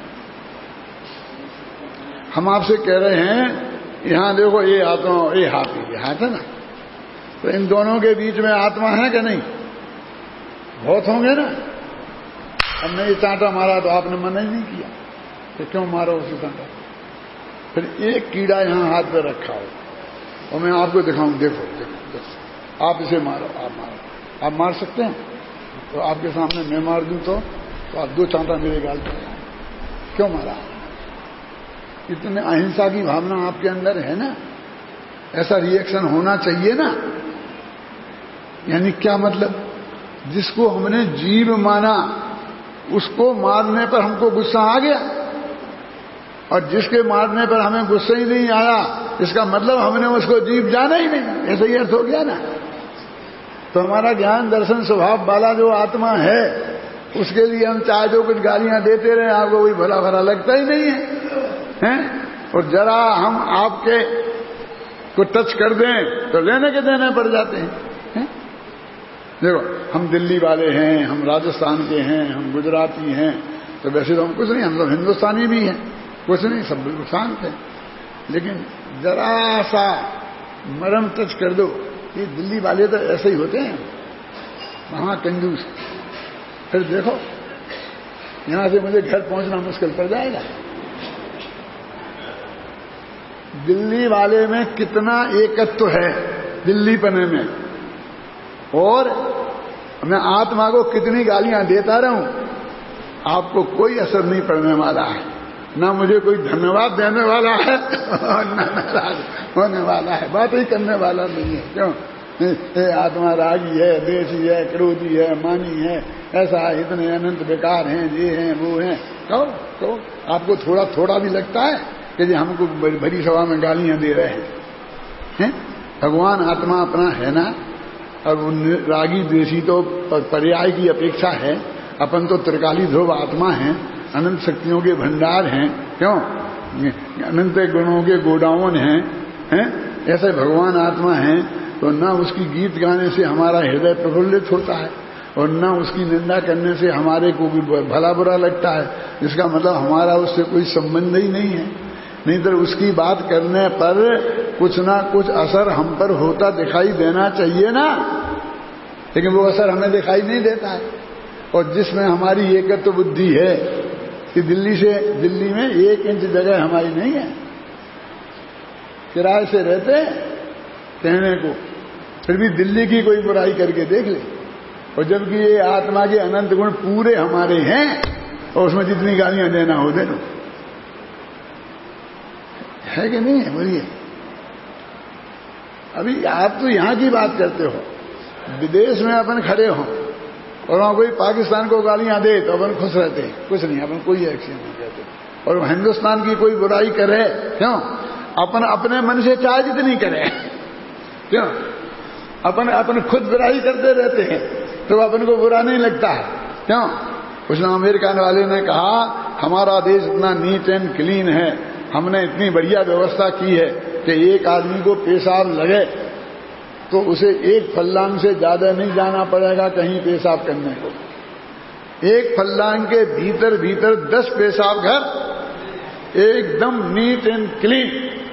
हम आपसे कह रहे हैं यहां देखो ये आत्मा, ये हाथ है ना, तो इन दोनों के बीच में आत्मा है क्या नहीं? बहुत होंगे ना। हमने ये चांटा मारा तो आपने मना ही नहीं किया, तो क्यों मारो उसे चांटा? फिर एक कीड़ा यहां हाथ पे रखा हो और मैं आपको दिखाऊं, देखो देखो देखो, आप इसे मारो, आप मारो, आप मार सकते हैं? तो आपके सामने मैं मार दूं तो आप 2 चांटा मेरे गाल पर, क्यों मारा? इतने अहिंसा की भावना आपके अंदर है ना, ऐसा रिएक्शन होना चाहिए ना। यानी क्या मतलब? जिसको हमने जीव माना उसको मारने पर हमको गुस्सा आ गया, और जिसके मारने पर हमें गुस्सा ही नहीं आया, इसका मतलब हमने उसको जीव जाना ही नहीं, ऐसा ही अर्थ हो गया ना। तो हमारा ज्ञान दर्शन स्वभाव वाला जो आत्मा है, उसके लिए हम चाहे जो कुछ गालियां देते रहे, आपको कोई भला भला लगता ही नहीं है? और जरा हम आपके को टच कर दें तो लेने के देने पड़ जाते हैं। देखो, हम दिल्ली वाले हैं, हम राजस्थान के हैं, हम गुजराती हैं, तो वैसे तो हम कुछ नहीं, हम तो हिंदुस्तानी भी हैं, कुछ नहीं, सब बिल्कुल शांत है। लेकिन जरा सा मरम टच कर दो, ये दिल्ली वाले तो ऐसे ही होते हैं, वहां कंजूस। फिर देखो, यहां से मुझे घर पहुंचना मुश्किल पड़ जाएगा। दिल्ली वाले में कितना एकत्व है दिल्ली पने में, और मैं आत्मा को कितनी गालियां देता रहूं, आपको कोई असर नहीं पड़ने वाला है। ना मुझे कोई धन्यवाद देने वाला है और ना नाराज होने वाला है, बात ही करने वाला नहीं है। क्यों? ये आत्मा रागी है, देशी है, क्रोधी है, मानी है, ऐसा है, इतने अनंत बेकार हैं, ये हैं, वो हैं। कहो आपको थोड़ा थोड़ा भी लगता है कि जी हमको भरी सभा में गालियां दे रहे हैं? भगवान आत्मा अपना है ना। अब रागी द्वेषी तो पर्याय की अपेक्षा है, अपन तो त्रिकाली ध्रुव आत्मा है, अनंत शक्तियों के भंडार हैं। क्यों? अनंत गुणों के गोडाउन हैं? ऐसे भगवान आत्मा है, तो न उसकी गीत गाने से हमारा हृदय प्रफुल्लित होता है, और न उसकी निंदा करने से हमारे को भला बुरा लगता है। इसका मतलब हमारा उससे कोई संबंध ही नहीं है। नहीं तो उसकी बात करने पर कुछ ना कुछ असर हम पर होता दिखाई देना चाहिए ना, लेकिन वो असर हमें दिखाई नहीं देता है। और जिसमें हमारी एकत्व बुद्धि है कि दिल्ली में 1 इंच जगह हमारी नहीं है, किराए से रहते हैं कहने को, फिर भी दिल्ली की कोई बुराई करके देख ले। और जबकि ये आत्मा के अनंत गुण पूरे हमारे हैं, और उसमें जितनी गालियां देना हो दे दो, है कि नहीं है? बोलिए। अभी आप तो यहां की बात करते हो, विदेश में अपन खड़े हो और वहां कोई पाकिस्तान को गालियां दे तो अपन खुश रहते हैं, कुछ नहीं, अपन कोई एक्शन नहीं करते। और हिंदुस्तान की कोई बुराई करे, क्यों? अपन अपने मन से चाहे जितनी करे, क्यों? अपन खुद बुराई करते रहते हैं तो अपन को बुरा नहीं लगता है। क्यों? कुछ अमेरिकन वाले ने कहा हमारा देश इतना नीट एंड क्लीन है, हमने इतनी बढ़िया व्यवस्था की है कि एक आदमी को पेशाब लगे तो उसे 1 फल्लांग से ज्यादा नहीं जाना पड़ेगा कहीं पेशाब करने को। 1 फल्लांग के भीतर 10 पेशाब घर एकदम नीट एंड क्लीन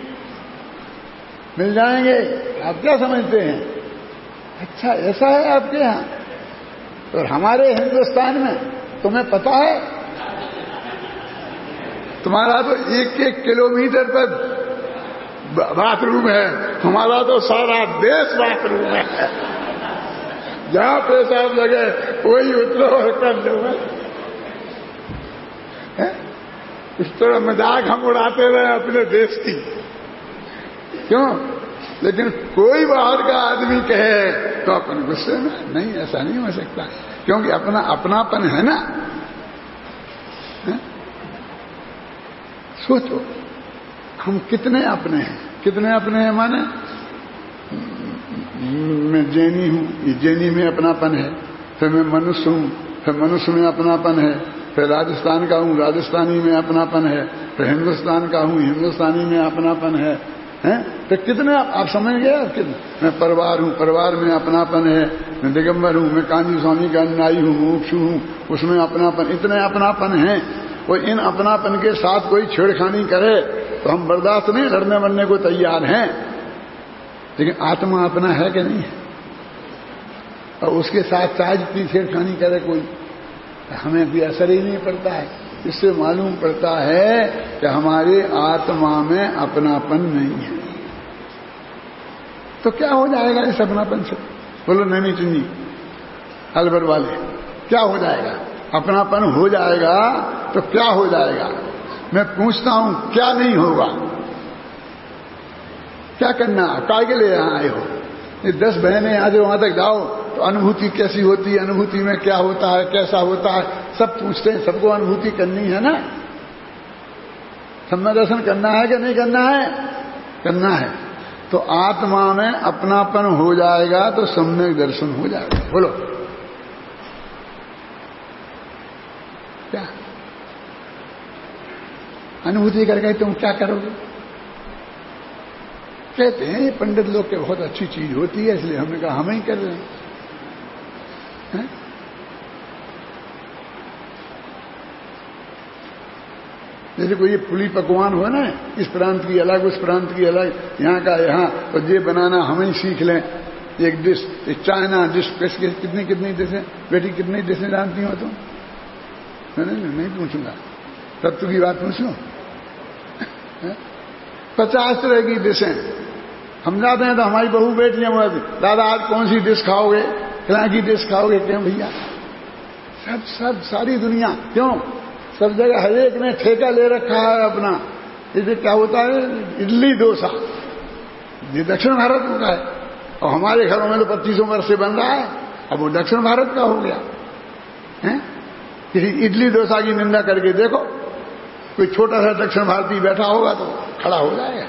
मिल जाएंगे। आप क्या समझते हैं? अच्छा, ऐसा है आपके यहां? और हमारे हिंदुस्तान में तुम्हें पता है, तुम्हारा तो 1-1 किलोमीटर पर बाथरूम है, हमारा तो सारा देश बाथरूम है। जहां पेशाब लगे वही उतरो और कर लो। इस तरह मजाक हम उड़ाते रहे अपने देश की, क्यों? लेकिन कोई बाहर का आदमी कहे तो अपन गुस्से में नहीं, ऐसा नहीं हो सकता, क्योंकि अपना अपनापन है ना। सोचो हम कितने अपने हैं, कितने अपने हैं माने मैं जैनी हूं, ये जैनी में अपनापन है, फिर मैं मनुष्य हूं, फिर मनुष्य में अपनापन है, फिर राजस्थान का हूं, राजस्थानी में अपनापन है, फिर हिंदुस्तान का हूं, हिंदुस्तानी में अपनापन है। तो कितने आप समझ गए? कितने? मैं परिवार हूं, परिवार में अपनापन है, मैं दिगंबर हूं, मैं कांजी स्वामी का अनुयायी हूं, मुमुक्षु हूं, उसमें अपनापन, इतने अपनापन है। और इन अपनापन के साथ कोई छेड़खानी करे तो हम बर्दाश्त नहीं, लड़ने मरने को तैयार हैं। लेकिन आत्मा अपना है कि नहीं है? और उसके साथ चाहे जितनी छेड़खानी करे कोई, हमें भी असर ही नहीं पड़ता है। इससे मालूम पड़ता है कि हमारे आत्मा में अपनापन नहीं है। तो क्या हो जाएगा इस अपनापन से? बोलो नैनी चुन्नी अलवर वाले, क्या हो जाएगा? अपनापन हो जाएगा तो क्या हो जाएगा? मैं पूछता हूं क्या नहीं होगा? क्या करना? काय के लिए यहां आए हो? ये 10 बहनें यहां से वहां तक जाओ तो अनुभूति कैसी होती है, अनुभूति में क्या होता है, कैसा होता है, सब पूछते हैं। सबको अनुभूति करनी है ना, सम्यक दर्शन करना है कि नहीं करना है? करना है। तो आत्मा में अपनापन हो जाएगा तो सम्यक दर्शन हो जाएगा। बोलो क्या अनुभूति करके तुम क्या करोगे? कहते हैं ये पंडित लोग के बहुत अच्छी चीज होती है, इसलिए हमने कहा हम ही कर रहे हैं। जैसे कोई ये पुली पकवान हो ना, इस प्रांत की अलग, उस प्रांत की अलग, यहाँ का यहाँ, और ये बनाना हम ही सीख लें। एक डिश, चाइना डिश, कितनी कितनी डिशें बेटी, कितनी डिशें जानती हो तुम? नहीं पूछूंगा, तत्व की बात पूछ लो। 50 तरह की डिशें हम जाते हैं तो हमारी बहू बेटियां बोलती, दादा आज कौन सी डिश खाओगे? क्या की डिश खाओगे? क्यों भैया? सब सारी दुनिया, क्यों? सब जगह हर एक ने ठेका ले रखा है अपना। इसे क्या होता है? इडली डोसा, ये दक्षिण भारत का है, और हमारे घरों में तो 2500 वर्ष से बन रहा है। अब वो दक्षिण भारत का हो गया है। किसी इडली डोसा की निंदा करके देखो, कोई छोटा सा दक्षिण भारतीय बैठा होगा तो खड़ा हो जाएगा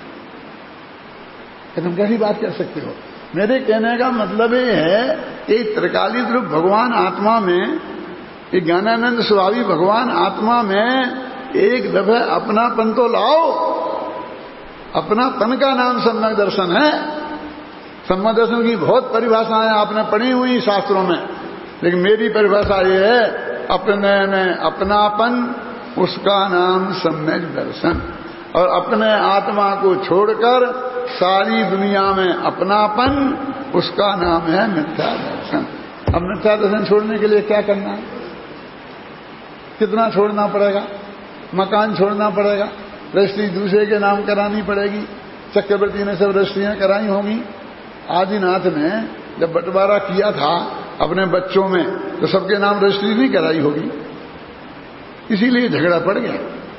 कि तुम कैसी बात कर सकते हो। मेरे कहने का मतलब ये है कि त्रिकाली रूप भगवान आत्मा में, ये ज्ञानानंद स्वभावी भगवान आत्मा में एक दफे अपनापन तो लाओ। अपनापन का नाम सम्यक दर्शन है। सम्यक दर्शन की बहुत परिभाषाएं आपने पढ़ी हुई शास्त्रों में, लेकिन मेरी परिभाषा ये है, अपने में अपनापन, उसका नाम सम्यक दर्शन। और अपने आत्मा को छोड़कर सारी दुनिया में अपनापन, उसका नाम है मिथ्या दर्शन। अब मिथ्या दर्शन छोड़ने के लिए क्या करना है? कितना छोड़ना पड़ेगा? मकान छोड़ना पड़ेगा, रजिस्ट्री दूसरे के नाम करानी पड़ेगी। चक्रवर्ती ने सब रजिस्ट्रियां कराई होंगी। आदिनाथ ने जब बंटवारा किया था अपने बच्चों में तो सबके नाम रजिस्ट्री नहीं कराई होगी, इसीलिए झगड़ा पड़ गया।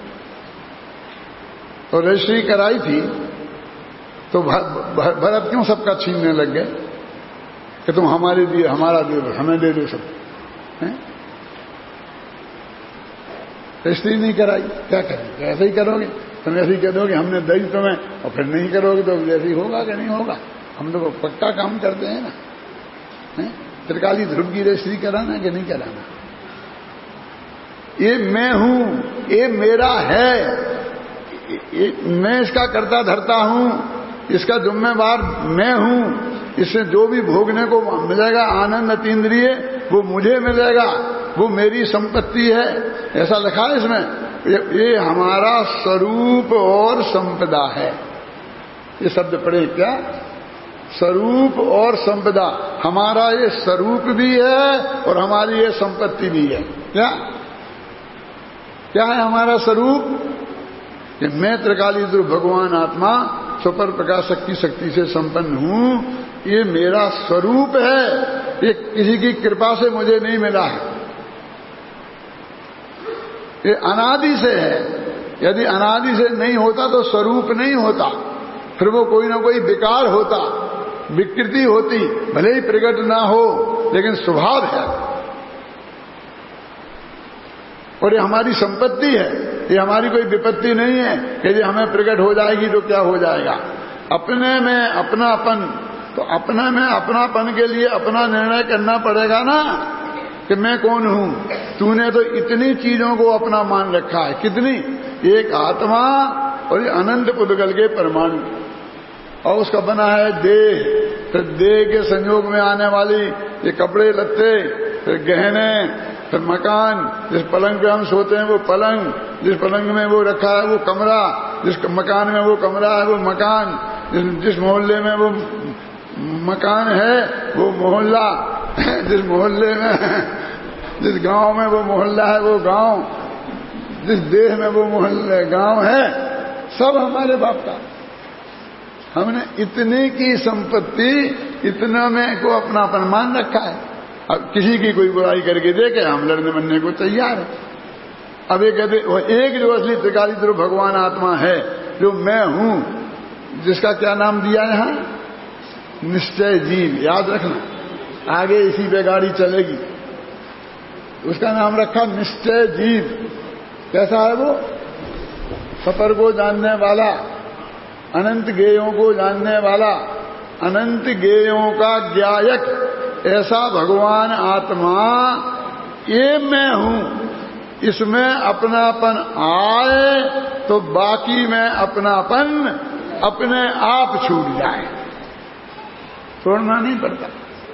तो रजिस्ट्री कराई थी तो भरत क्यों सबका छीनने लग गए कि तुम हमारे दिए, हमारा दे दो, हमें दे दो सब। रजिस्ट्री नहीं कराई, क्या करें? ऐसे ही करोगे, तुम ऐसे ही कह दोगे हमने दी तुम्हें, और फिर नहीं करोगे तो जैसे ही होगा कि नहीं होगा। हम लोग पक्का काम करते हैं ना। त्रिकाली ध्रुव की रजिस्ट्री कराना कि नहीं कराना? ये मैं हूं, ये मेरा है, मैं इसका करता धरता हूं, इसका जिम्मेवार मैं हूं। इससे जो भी भोगने को मिलेगा आनंद अतीन्द्रिय, वो मुझे मिलेगा, वो मेरी संपत्ति है, ऐसा लिखा है इसमें। ये हमारा स्वरूप और संपदा है। ये शब्द पढ़े क्या? स्वरूप और संपदा। हमारा ये स्वरूप भी है और हमारी ये संपत्ति भी है। क्या है हमारा स्वरूप? कि मैं त्रिकाली ध्रुव भगवान आत्मा सुपर प्रकाश शक्ति से संपन्न हूं, ये मेरा स्वरूप है। ये किसी की कृपा से मुझे नहीं मिला है, ये अनादि से है। यदि अनादि से नहीं होता तो स्वरूप नहीं होता, फिर वो कोई ना कोई विकार होता, विकृति होती, भले ही प्रकट ना हो लेकिन स्वभाव है। और ये हमारी संपत्ति है, ये हमारी कोई विपत्ति नहीं है कि ये हमें प्रकट हो जाएगी तो क्या हो जाएगा। अपने में अपनापन, तो अपने में अपनापन के लिए अपना निर्णय करना पड़ेगा ना कि मैं कौन हूं। तूने तो इतनी चीजों को अपना मान रखा है, कितनी? एक आत्मा और ये अनंत पुद्गल के परमाणु, और उसका बना है देह। फिर देह के संयोग में आने वाली ये कपड़े लत्ते, फिर गहने, फिर मकान। जिस पलंग पे हम सोते हैं वो पलंग, जिस पलंग में वो रखा है वो कमरा, जिस मकान में वो कमरा है वो मकान, जिस मोहल्ले में वो मकान है वो मोहल्ला, जिस मोहल्ले में, जिस गांव में वो मोहल्ला है वो गांव। जिस देह में वो मोहल्ले गांव है सब हमारे बाप का। हमने इतने की संपत्ति, इतना में को अपनापन मान रखा है। अब किसी की कोई बुराई करके देखे हम लड़ने बनने को तैयार है। अब ये कहते वो एक जो असली त्रिकाली स्वरूप भगवान आत्मा है, जो मैं हूं, जिसका क्या नाम दिया यहां, निश्चय जीव। याद रखना, आगे इसी पे गाड़ी चलेगी। उसका नाम रखा निश्चय जीव। कैसा है वो? सफर को जानने वाला, अनंत गेयों को जानने वाला, अनंत गेयों का ज्ञायक, ऐसा भगवान आत्मा ये मैं हूं। इसमें अपनापन आए तो बाकी में अपनापन अपने आप छूट जाए, छोड़ना नहीं पड़ता।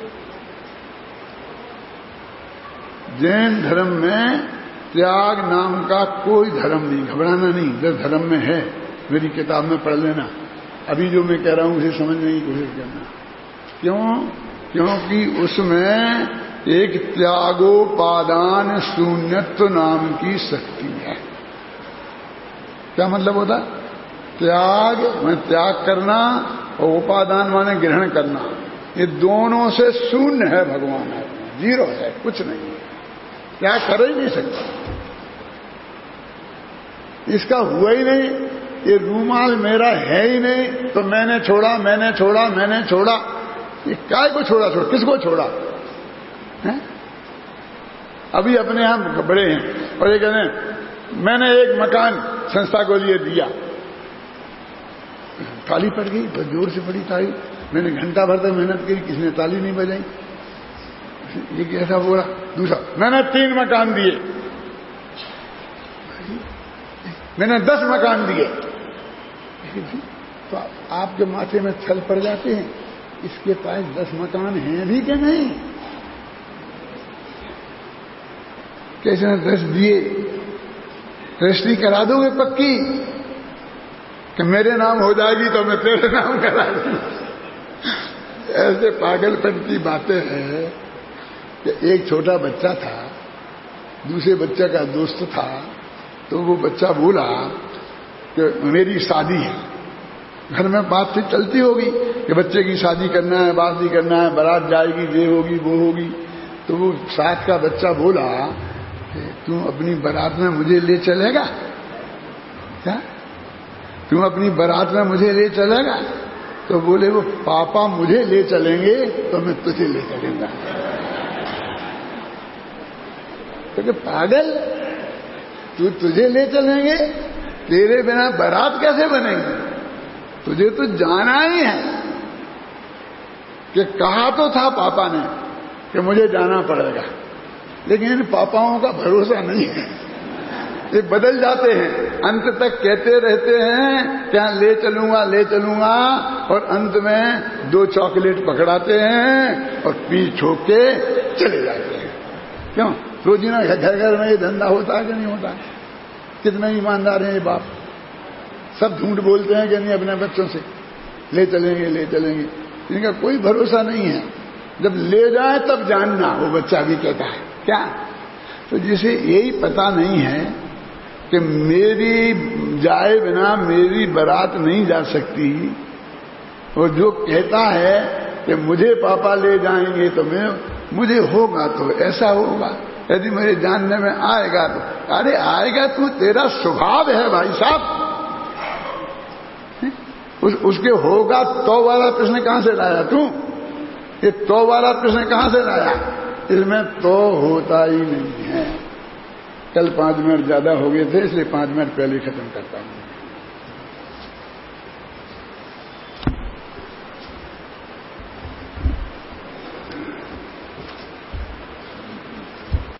जैन धर्म में त्याग नाम का कोई धर्म नहीं, घबराना नहीं। 10 धर्म में है, मेरी किताब में पढ़ लेना। अभी जो मैं कह रहा हूं उसे समझने की कोशिश करना। क्यों? क्योंकि उसमें एक त्यागोपादान शून्यत्व नाम की शक्ति है। क्या मतलब होता? त्याग में त्याग करना और उपादान माने ग्रहण करना, ये दोनों से शून्य है भगवान है, जीरो है, कुछ नहीं है, क्या कर ही नहीं सकता। इसका हुआ ही नहीं। ये रूमाल मेरा है ही नहीं तो मैंने छोड़ा, मैंने छोड़ा, मैंने छोड़ा। ये काय को छोड़ा? किसको छोड़ा है? अभी अपने यहां बड़े हैं और ये कहते मैंने एक मकान संस्था को लिए दिया, ताली पड़ गई, बहुत जोर से पड़ी ताली। मैंने घंटा भर तक मेहनत की, किसने ताली नहीं बजाई। ये कैसा बोला? दूसरा, मैंने 3 मकान दिए, मैंने 10 मकान दिए। तो आपके माथे में छल पड़ जाते हैं, इसके पास 10 मकान हैं भी कि नहीं? कैसे 10 दिए? रजिस्ट्री करा दोगे पक्की कि मेरे नाम हो जाएगी तो मैं तेरे नाम करा दूंगा। ऐसे पागलपन की बातें हैं कि एक छोटा बच्चा था, दूसरे बच्चे का दोस्त था, तो वो बच्चा बोला कि मेरी शादी है। घर में बातचीत चलती होगी कि बच्चे की शादी करना है, बात करना है, बारात जाएगी, ये होगी, वो होगी। तो वो साथ का बच्चा बोला कि तू अपनी बारात में मुझे ले चलेगा क्या? तू अपनी बारात में मुझे ले चलेगा? तो बोले वो पापा मुझे ले चलेंगे तो मैं तुझे ले चलूंगा। तो पागल, तुझे ले चलेंगे, तेरे बिना बारात कैसे बनेगी? तुझे तो जाना ही है। कि कहा तो था पापा ने कि मुझे जाना पड़ेगा, लेकिन इन पापाओं का भरोसा नहीं है, ये बदल जाते हैं। अंत तक कहते रहते हैं क्या ले चलूंगा, ले चलूंगा, और अंत में 2 चॉकलेट पकड़ाते हैं और पी छोक के चले जाते हैं। क्यों? रोजीना घर घर में ये धंधा होता है कि नहीं होता? कितने ईमानदार हैं ये बाप, सब झूठ बोलते हैं कि नहीं अपने बच्चों से ले चलेंगे, ले चलेंगे। इनका कोई भरोसा नहीं है। जब ले जाए तब जानना, वो बच्चा भी कहता है क्या? तो जिसे यही पता नहीं है कि मेरी जाए बिना मेरी बारात नहीं जा सकती, और जो कहता है कि मुझे पापा ले जाएंगे तो मुझे होगा तो ऐसा होगा, यदि मुझे जानने में आएगा तो, अरे आएगा तू, तेरा स्वभाव है भाई साहब। उसके होगा तो वाला प्रश्न कहां से लाया तू? ये तो वाला प्रश्न कहां से लाया? इसमें तो होता ही नहीं है। कल 5 मिनट ज्यादा हो गए थे, इसलिए 5 मिनट पहले खत्म करता हूं।